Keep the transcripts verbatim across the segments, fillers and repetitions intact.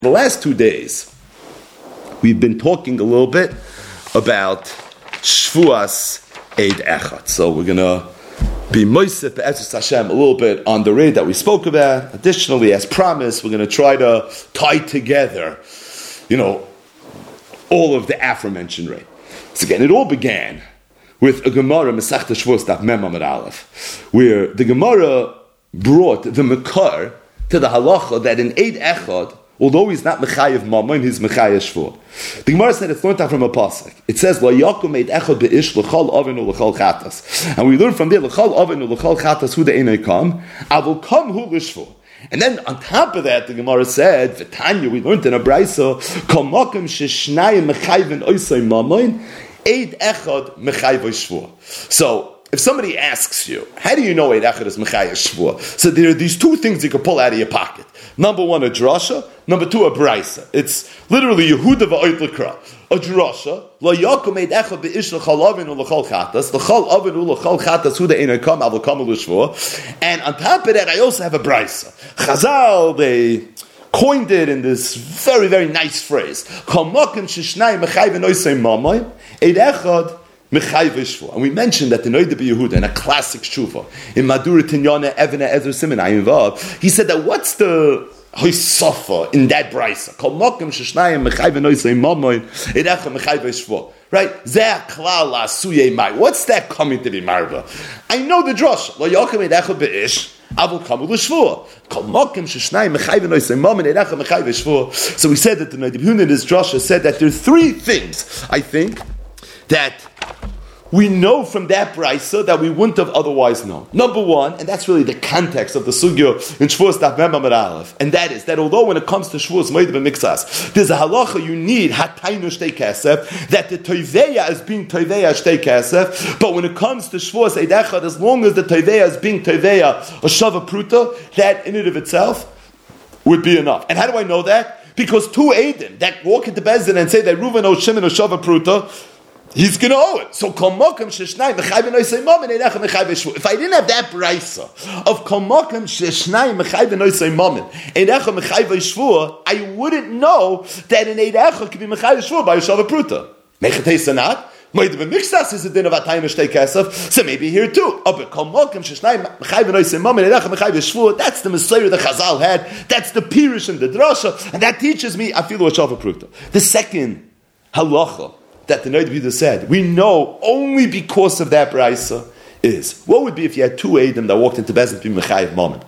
The last two days, we've been talking a little bit about Shvuas Eid Echad. So we're going to be Moisef Be'ezus Hashem a little bit on the raid that we spoke about. Additionally, as promised, we're going to try to tie together, you know, all of the aforementioned raid. So again, it all began with a Gemara, Masechta Shvuos Daf Mem Amud Aleph, where the Gemara brought the Mekar to the halacha that in Eid Echad, although he's not Mechayev Mammon, he's Mechayev Shvuah. The Gemara said it's learned out from a pasuk. It says, "Lo yakum Eid Echad be'ish l'chol avinu l'chol chatas," and we learn from there l'chol avinu l'chol chatas hu de'enei kam avol kam hu l'shvuah. And then on top of that, the Gemara said, "V'tanya," we learned in a brayso, "Kol makom sheshnayim mechayven oisay mammon, Eid Echad Mechayev Shvuah." So if somebody asks you, how do you know Eid Echad is Mechayev Shvuah? So there are these two things you can pull out of your pocket. Number one, a drasha. Number two, a braysa. It's literally Yehuda v'oit l'kra. A drasha. Lo yakum Eid Echad be'ish l'chol avinu l'chol chatas. L'chol avinu l'chol chatas hu de'enei kam avol kam l'shvuah. And on top of that, I also have a braysa. Chazal, they coined it in this very, very nice phrase. Kol makom sheshnayim mechayven oisay mammon, Eid Echad Mechayev Shvuah. And we mentioned that the Noida B'Yehuda, in a classic shuva, in Madura Tinyana Evena Ezer Simen Ayin, he said that what's the hoisafa in that braysa? Kol makom sheshnayim mechayven oisay mammon, Eid Echad Mechayev Shvuah. Right? Zeh klal la'asuyei mai. What's that coming to be marva? I know the drasha. Lo yakum Eid Echad be'ish avol kamu l'shvuah. Kol makom sheshnayim mechayven oisay mammon, Eid Echad Mechayev Shvuah. So we said that the Noida B'Yehuda in this drasha said that there are three things, I think, that we know from that brayso that we wouldn't have otherwise known. Number one, and that's really the context of the sugya in Shvuos Daf Mem Amud Aleph, and that is that although when it comes to Shvuos Moed B'Miktsas, there's a halacha you need hataynu shtei kesef, that the toiveya is being toiveya shtei kesef, but when it comes to Shvuos Eid Echad, as long as the toiveya is being toiveya a shava pruta, that in and of itself would be enough. And how do I know that? Because two Eidim that walk into Bezdin and say that Reuven or Shimon or shava pruta, he's going to owe it. So, kol makom sheshnayim mechayven oisay mammon, Eid Echad Mechayev Shvuah. If I didn't have that braysa of kol makom sheshnayim mechayven oisay mammon, Eid Echad Mechayev Shvuah, I wouldn't know that an Eid Echad could be Mechayev Shvuah by a shava pruta. Mechatei sanat. Moed B'Miktsas is a din of atayim shtei kesef, so maybe here too. Oh, but kol makom sheshnayim mechayven oisay mammon, Eid Echad Mechayev Shvuah. That's the Messiah the Chazal had. That's the Pirush and the Drasha, and that teaches me I feel a shava pruta. The second halacha that the Noida B'Yehuda said, we know only because of that braysa, is what would be if you had two Eidim that walked into Bezdin to be Mechayev Mammon,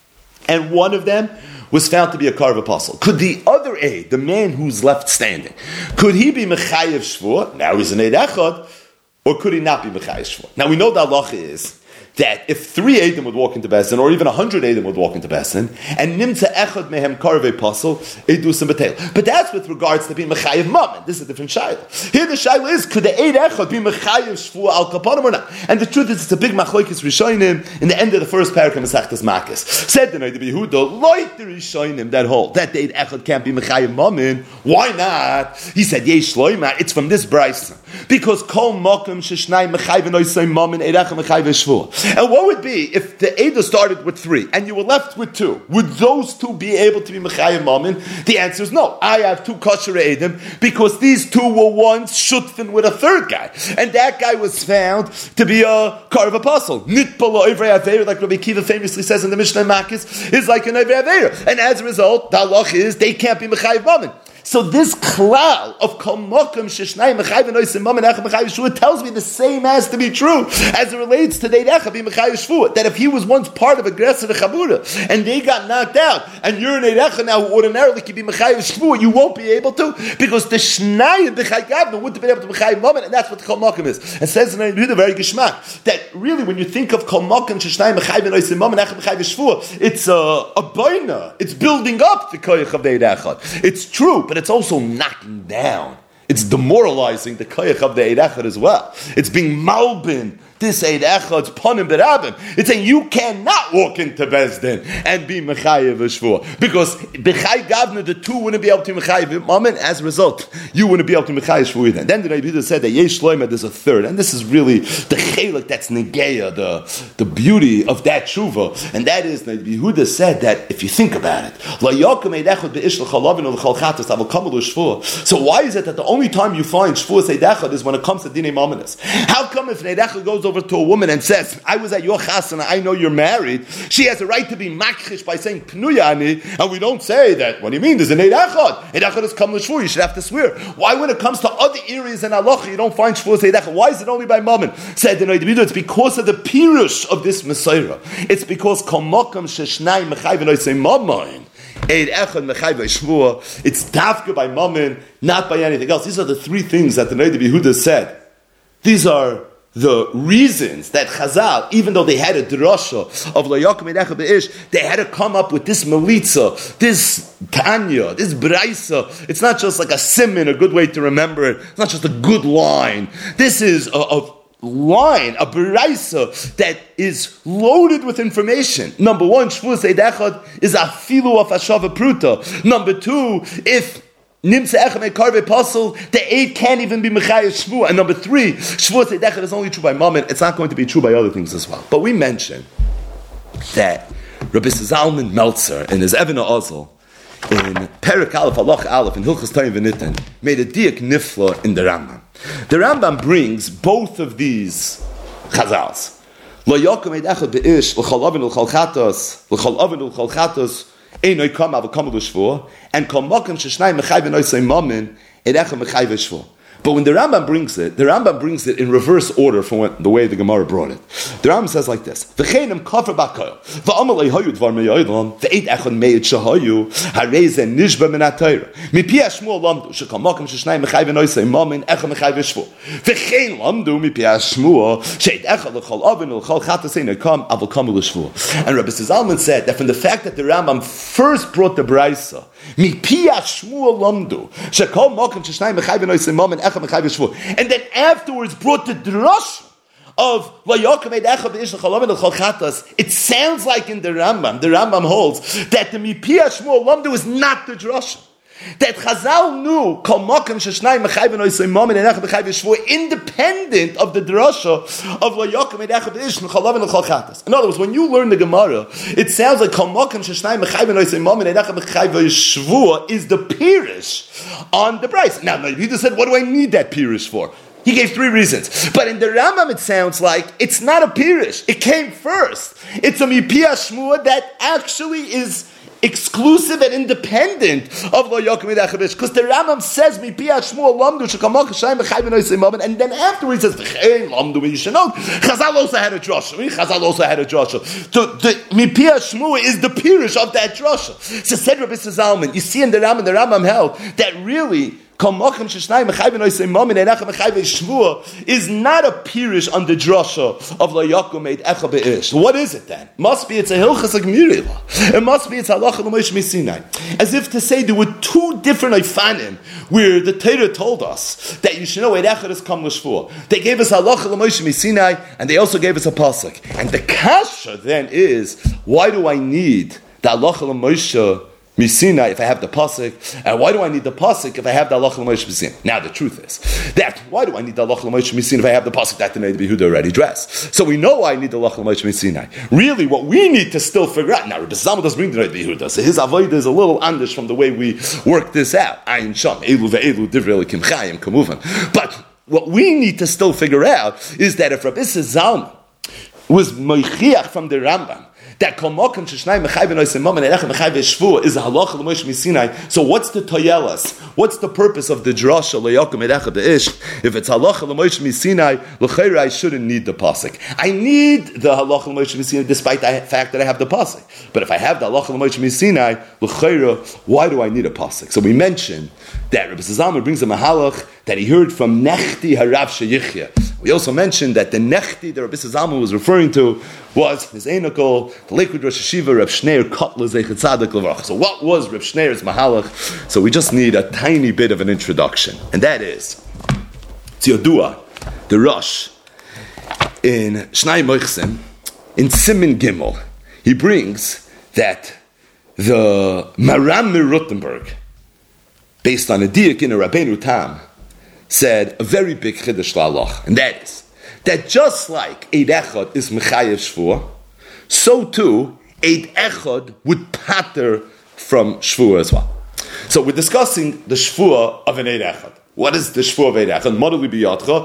and one of them was found to be a Karv apostle. Could the other Eid, the man who's left standing, could he be Mechayev Shvuah? Now he's an Eid Echad, or could he not be Mechayev Shvuah? Now we know the halacha is that if three Eidim would walk into Bezdin, or even a hundred Eidim would walk into Bezdin, and Nimtza Echad Mehem Karve Apostle, Eidus and Betel. But that's with regards to being Mechayev Mammon. This is a different shayla. Here the shayla is, could the Eid Echad be Mechayev Shvuah Al Kapanim or not? And the truth is, it's a big Machlokes Rishonim in the end of the first parak of Masechtas Makos. Said the Noida B'Yehuda, like the Rishonim that hold that the Eid Echad can't be Mechayev Mammon. Why not? He said, Yesh Loima, it's from this brayso. Because Kol Makom Sheshnayim Mechayven Oisay Mammon, Eid Echad Mechayev Shvuah. And what would be if the Eidah started with three and you were left with two? Would those two be able to be Mechayev Mammon? The answer is no. I have two kosher Eidim because these two were once shutfin with a third guy, and that guy was found to be a Karv apostle. Nitpala Ovrei Aveir, like Rabbi Kiva famously says in the Mishnah Makos, is like an Ovrei Aveir, and as a result, the halach is they can't be Mechayev Mammon. So this klal of kol makom sheshnayim mechayven oisay mammon Eid Echad Mechayev Shvuah tells me the same has to be true as it relates to the Eid Echad being Mechayev Shvuah. That if he was once part of a Gresser Chabura and they got knocked out, and you're an Eid Echad now who ordinarily could be Mechayev Shvuah, you won't be able to because the Shnayim B'Chai Gavna wouldn't have been able to Mechayev Mammon, and that's what the kol makom is. And says in the very Geshmak that really when you think of kol makom sheshnayim mechayven oisay mammon Eid Echad Mechayev Shvuah, it's a a boina. It's building up the koyach of the Eid Echad. It's true, but it's also knocking down. It's demoralizing the koyach of the Eid Echad as well. It's being malbin this Eid Echad's Panim Berabim. It's saying you cannot walk into Bezdin and be Mechayev Shvua. Because Bechai Gavna, the two wouldn't be able to Mechayev Mammon. As a result, you wouldn't be able to Mechayev Shvua then. Then the Rebbe said that Yesh Shloima, there's a third. And this is really the Chelik that's Negeya, the, the beauty of that Tshuva. And that is, Rebbe Yehuda said that if you think about it, so why is it that the only time you find Shvua Eid Echad is when it comes to Dinei Mamonos? How come if Eid Echad goes over to a woman and says, I was at your chasana, I know you're married, she has a right to be makchish by saying Pnuyani, and we don't say that, what do you mean, there's an Eid Echad. Eid Echad is come l'shvua, you should have to swear. Why when it comes to other areas in halacha, you don't find Shvua Eid Echad? Why is it only by Mammon? Said the Noid it's because of the pirush of this Messiah. It's because Kol Mokam Sheshnai Mechai V'Noisei Mammon. Eid Echad Mechai V'Shvua. It's dafka by Mammon, not by anything else. These are the three things that the Noid Yehuda said. These are the reasons that Chazal, even though they had a drasha of Lo Yakum Eid Echad Be'ish, they had to come up with this melitza, this Tanya, this Braisa. It's not just like a simon, a good way to remember it. It's not just a good line. This is a, a line, a Braisa that is loaded with information. Number one, Shvus Eid Echad is a filu of Ashava Pruta. Number two, if Nimsa Echem Karve Puzzle, the eight can't even be Mechayah Shvu. And number three, Shvu Eid Echad is only true by Mammon. It's not going to be true by other things as well. But we mentioned that Rabbi Zalman Meltzer in his Evin Ozel in Perik Aleph Halach Aleph in Hilchos Tayim V'Nitten made a diak nifla in the Rambam. The Rambam brings both of these Chazals. Lo Yakum Eid Echad Be'ish l'chol avin l'chol chatos l'chol avin l'chol chatos Einoi kam av kam l'shvua and kol makom sheshnai mechai v'noisei mammon Eid Echad mechai v'shvua. But when the Rambam brings it, the Rambam brings it in reverse order from what, the way the Gemara brought it. The Rambam says like this: V'cheinem kafar b'koil v'amalei hayu dvar me'yoidlam v'eid echad me'id shahayu hareze nishba min ha'Torah mipi ha'shmuel lamdu shekol makom sheshnai mechai v'noisei mammon echad mechai v'shvua v'chein lamdu mipi ha'shmuel she'eid echad l'chol avin l'chol chatas einoi kam av kam l'shvua. And Rabbi Zalman said that from the fact that the Rambam first brought the Braisa mipi ha'shmuel lamdu shekol makom sheshnai mechai v'noisei mammon and then afterwards brought the drush of it sounds like in the Rambam, the Rambam holds that the Mipiyah Shmuel Lamdu is not the drush. That Chazal knew independent of the drasha of in other words, when you learn the Gemara, it sounds like is the pirish on the Bryce. Now, you just said, what do I need that pirish for? He gave three reasons. But in the Rambam, it sounds like it's not a pirish. It came first. It's a mipiyah shmua that actually is exclusive and independent of Lo Yakum Eid Echad Be'ish, because the Rambam says Mipiyah Shmuel Lamdu Shekamak Hashem B'Chai V'Noisei Mammon, and then afterwards he says V'chein Lamdu V'Yishanot. Chazal also had a drasha. Chazal also had a drasha. So the Mipiyah Shmuel is the pirish of that drasha. So said Rabbi Zalman, you see in the Rambam, the Rambam held that really is not a pirish on the drasha of Lo Yakum Eid Echad Be'ish. What is it then? Must be it's a hilchas gemurila. It must be it's halacha l'Moshe Misinai. As if to say there were two different ifanim where the Torah told us that you should know Eid Echad is kam l'shvua. They gave us halacha l'Moshe Misinai and they also gave us a pasuk. And the kasha then is, why do I need the halacha l'Moshe Misinai if I have the pasuk, and why do I need the pasuk if I have the halacha l'Moshe Misinai? Now the truth is that why do I need the halacha l'Moshe Misinai if I have the pasuk that the Noid Yehuda already addressed? So we know I need the halacha l'Moshe Misinai. Really, what we need to still figure out now, Rabbi Zalman doesn't bring the Noid Yehuda, so his avodah is a little andish from the way we work this out. Ayin sham elu ve'elu divrei elokim chayim kamuvan. But what we need to still figure out is that if Rabbi Zalman was moichiach from the Rambam that kol makom sheshnai mechai v'noisei mammon Eid Echad mechai v'shvua is a halacha l'Moshe Misinai. So what's the toyelas? What's the purpose of the drasha Lo Yakum Eid Echad Be'ish? If it's halacha l'Moshe Misinai, l'chayra I shouldn't need the pasuk. I need the halacha l'Moshe Misinai despite the fact that I have the pasuk. But if I have the halacha l'Moshe Misinai, l'chayra, why do I need a pasuk? So we mentioned that Rabbi Zalman brings a mahalach that he heard from Nechti Harav Sheyichya. We also mentioned that the Nechti that Rabbi Zalman was referring to was his Einokol, the Lakewood Rosh Hashiva, Reb Shneir Kotler Zeichet Tzaddik Levrach. So what was Reb Shneir's mahalach? So we just need a tiny bit of an introduction, and that is Tziyodua, the Rosh, in Shnai Moichsim, in Siman Gimel, he brings that the Maram Rothenburg, based on a diak in a Rabbeinu Tam, said a very big chiddush la'alach, and that is that just like Eid Echad is mechayev shvua, so too Eid Echad would pater from shvua as well. So we're discussing the shvua of an Eid Echad. What is the shvua of Eid Echad? Monoli biyatcha.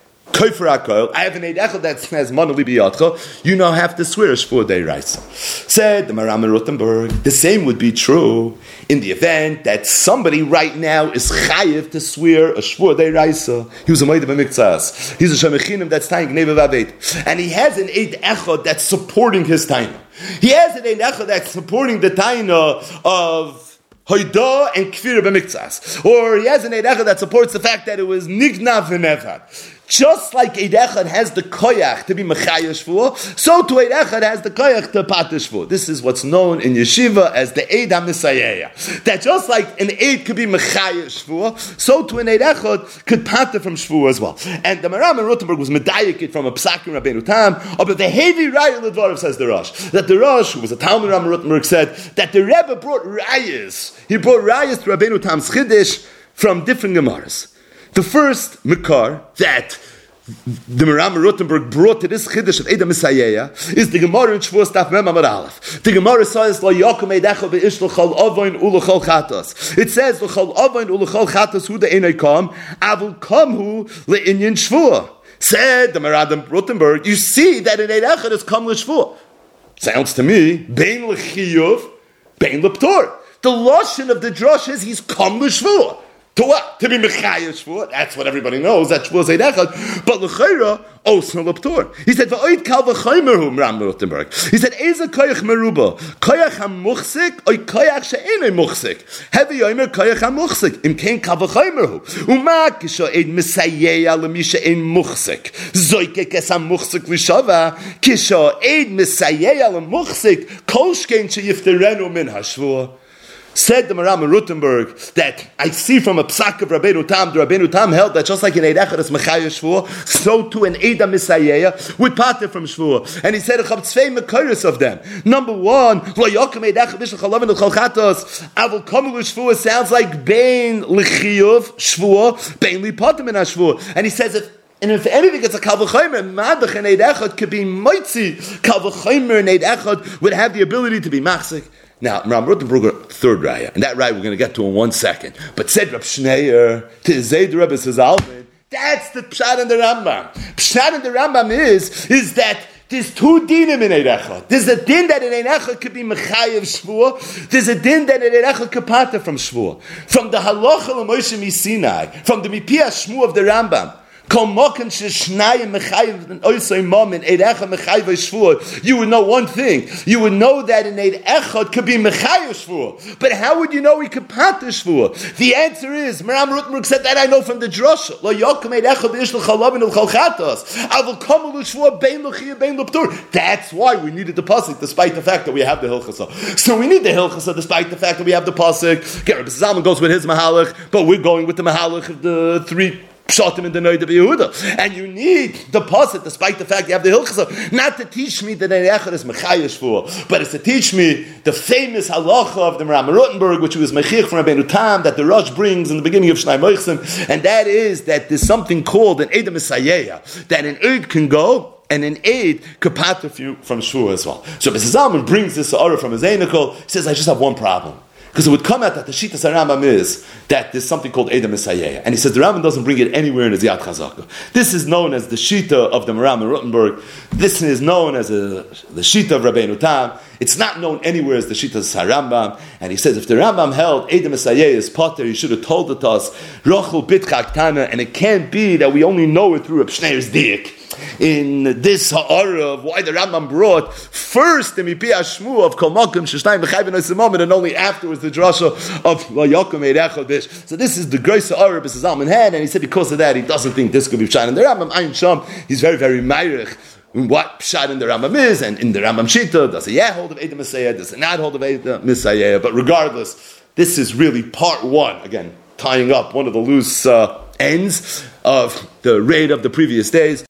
I have an Eid Echad that says Manali Biyatcha. You now have to swear a Shvur Deiraisa. Said the Maram Rothenburg. The same would be true in the event that somebody right now is chayiv to swear a Shvur Deiraisa. He was a Moed B'Miktzas. He's a Shemechinim that's tying Gneva Vaveit, and he has an Eid Echad that's supporting his taina. He has an Eid Echad that's supporting the taina of Hoida and Kfir B'Miktzas, or he has an Eid Echad that supports the fact that it was Nignav v'Nevad. Just like Eid Echad has the koyach to be mechaya shvua, so too Eid Echad has the koyach to pater shvua. This is what's known in yeshiva as the Eid HaMisayeya. That just like an Eid could be mechaya shvua, so too an Eid Echad could pater from shvua as well. And the Maram in Rothenburg was medayik from a psak in Rabbeinu Tam, but the heavy raya l'dvarav, says the Rosh, that the Rosh, who was a Talmud Ram in Rothenburg, said that the Rebbe brought rayas. He brought rayas to Rabbeinu Tam's chiddush from different gemaras. The first Mekar that the Maram Rothenburg brought to this Chiddush of Eid HaMisayeya is the Gemara in Shavuos Daf Mem Amud Aleph. The Gemara says, Lo Yakum Eid Echad Be'ish L'chol Ovoin U'L'chol Chatos. It says, L'chol Ovoin U'L'chol Chatos Hu De'enei Kam, Avul Kamhu Le'inyan Shvuah. Said the Maram Rothenburg, you see that in Eid Echad is Kam L'Shvuah. Sounds to me, Bein L'Chiyuv, Bein L'Ptor. The Lashon of the Drush is he's Kam L'Shvuah. To what? To be Mechaya Shvua. That's what everybody knows. That Shvua is Eid Echad. But L'chayra, Osna L'Ptor. He said, V'oid kal v'chaymerhum, Ram Rothenburg. He said, Eza koyach meruba. Koyach ha-muchsik, oy koyach she'enei muchsik. Hevi yomer koyach ha-muchsik. Im kein kal v'chaymerhu. Uma kisho Eid Misayeya l'mi she'en muchsik. Zoyke kes ha-muchsik v'shava. Kisho Eid Misayeya l'muchsik. Kol shkein she'yifterenu min ha-Shvua. Said the Maram in Rothenburg that I see from a psak of Rabbeinu Tam, the Rabbeinu Tam held that just like in Eid Echad is Mechaya Shvua, so too in Eid HaMisayeya would pater from Shvua. And he said, I have two Mekayros of them. Number one, Lo Yokem Eid Echad B'Shel Chalavin L'Chol Chatos, Avol Kamul Shvua sounds like Bein L'Chiyuv Shvua, Bein Lipatim in HaShvua. And he says if And if anything, it's a Kal V'Chomer. Madach and Eid Echad could be Moitzi. Kal V'Chomer and Eid Echad would have the ability to be Machzik. Now, Ram Rothenburg, third raya, and that raya we're going to get to in one second. But said Rab Shneur to Zayd Rebbe says Alvin, that's the Pshat in the Rambam. Pshat in the Rambam is is that there's two dinim in Eid Echad. There's a din that in Eid Echad could be mechayev shvua. There's a din that in Eid Echad could pater from shvua. From the halacha l'Moshe Misinai, from the mipia shmu of the Rambam. You would know one thing. You would know that in Eid Echad could be Mechayev Shvua. But how would you know he could pater Shvua? The answer is, Maram Rothenburg said that I know from the Drosha. Lo Yokem Eid Echad B'Ish L'Chalavin L'Chol Chatos. Avol Kamul Shvua Bein L'Chiyah Bein L'Ptur. That's why we needed the pasuk, despite the fact that we have the Hilchasa. So we need the Hilchasa, despite the fact that we have the pasuk. Rabbi Zalman goes with his Mahalach, but we're going with the Mahalach of the three Pshatim in the Noid of Yehuda. And you need the Pasuk, despite the fact you have the Hilchasa, not to teach me that Eid Echad is Mechaya Shvua, but it's to teach me the famous halacha of the Maram Rothenburg, which was Mechich from Rabbeinu Tam, that the Rosh brings in the beginning of Shnai Moichsim, and that is that there's something called an Eid HaMisayeya, that an Eid can go, and an Eid could pater from Shvua as well. So Mister Zalman brings this Sa'ara from his Einikel. He says, I just have one problem. Because it would come out that the Shita Rambam is that there's something called Eid HaMisayeya. And he says the Rambam doesn't bring it anywhere in his Yad Chazaka. This is known as the Shita of the Maram in Rothenburg. This is known as a, the Shita of Rabbeinu Tam. It's not known anywhere as the Shita of Rambam. And he says if the Rambam held Eid HaMisayeya is Potter, he should have told it to us, Rochel Bitchak Tana, and it can't be that we only know it through Reb Shneir's Diak. In this ha'ara of why the Rambam brought first the Mipiyah Shmu of Kol Makom Sheshnayim B'chayv V'nosim Moment, and only afterwards the drasha of Lo Yokem Eid Echad Bish. So this is the great ha'ara Mister Zalman had, and he said because of that he doesn't think this could be Pshat in the Rambam. Ayin Sham, he's very very meirich what Pshat in the Rambam is, and in the Rambam Shita does he yeah hold of Eid HaMisayeya, does it not hold of Eid HaMisayeya? But regardless, this is really part one. Again, tying up one of the loose uh, ends of the raid of the previous days.